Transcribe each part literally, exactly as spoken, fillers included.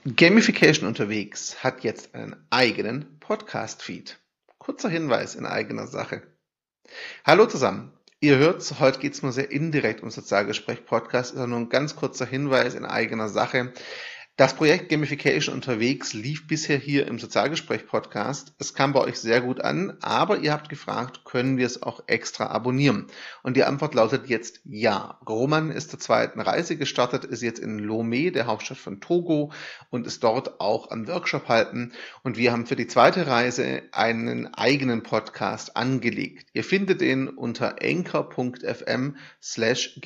Gamification unterwegs hat jetzt einen eigenen Podcast-Feed. Kurzer Hinweis in eigener Sache. Hallo zusammen. Ihr hört's, heute geht's nur sehr indirekt um Sozialgespräch-Podcast, ist nur ein ganz kurzer Hinweis in eigener Sache. Das Projekt Gamification unterwegs lief bisher hier im Sozialgespräch-Podcast. Es kam bei euch sehr gut an, aber ihr habt gefragt, können wir es auch extra abonnieren? Und die Antwort lautet jetzt ja. Roman ist zur zweiten Reise gestartet, ist jetzt in Lomé, der Hauptstadt von Togo, und ist dort auch am Workshop halten. Und wir haben für die zweite Reise einen eigenen Podcast angelegt. Ihr findet ihn unter anchor.fm slash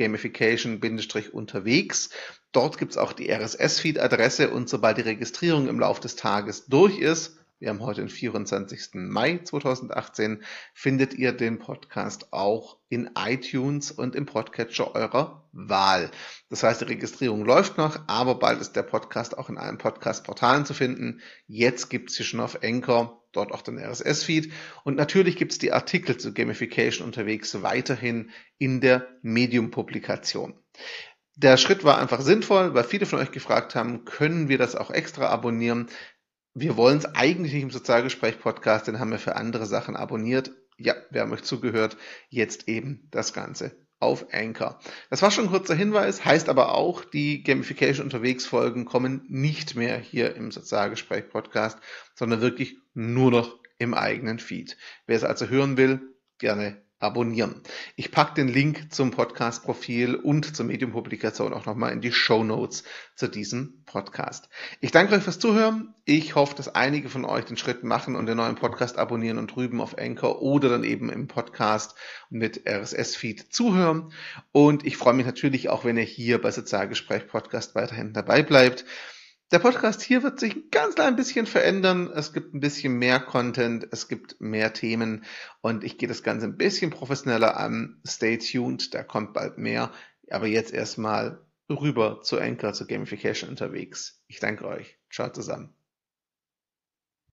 gamification-unterwegs. Dort gibt es auch die R S S-Feed-Adresse und sobald die Registrierung im Laufe des Tages durch ist, wir haben heute den vierundzwanzigsten Mai zweitausendachtzehn, findet ihr den Podcast auch in iTunes und im Podcatcher eurer Wahl. Das heißt, die Registrierung läuft noch, aber bald ist der Podcast auch in allen Podcast-Portalen zu finden. Jetzt gibt es hier schon auf Anchor, dort auch den R S S-Feed. Und natürlich gibt es die Artikel zu Gamification unterwegs weiterhin in der Medium-Publikation. Der Schritt war einfach sinnvoll, weil viele von euch gefragt haben, können wir das auch extra abonnieren? Wir wollen es eigentlich nicht im Sozialgespräch-Podcast, den haben wir für andere Sachen abonniert. Ja, wir haben euch zugehört, jetzt eben das Ganze auf Anchor. Das war schon ein kurzer Hinweis, heißt aber auch, die Gamification unterwegs Folgen kommen nicht mehr hier im Sozialgespräch-Podcast, sondern wirklich nur noch im eigenen Feed. Wer es also hören will, gerne abonnieren. Ich packe den Link zum Podcast-Profil und zur Medium-Publikation auch nochmal in die Shownotes zu diesem Podcast. Ich danke euch fürs Zuhören. Ich hoffe, dass einige von euch den Schritt machen und den neuen Podcast abonnieren und drüben auf Anchor oder dann eben im Podcast mit R S S-Feed zuhören. Und ich freue mich natürlich auch, wenn ihr hier bei Sozialgespräch Podcast weiterhin dabei bleibt. Der Podcast hier wird sich ein ganz klein bisschen verändern. Es gibt ein bisschen mehr Content, es gibt mehr Themen und ich gehe das Ganze ein bisschen professioneller an. Stay tuned, da kommt bald mehr. Aber jetzt erstmal rüber zu Anchor, zu Gamification unterwegs. Ich danke euch. Ciao zusammen.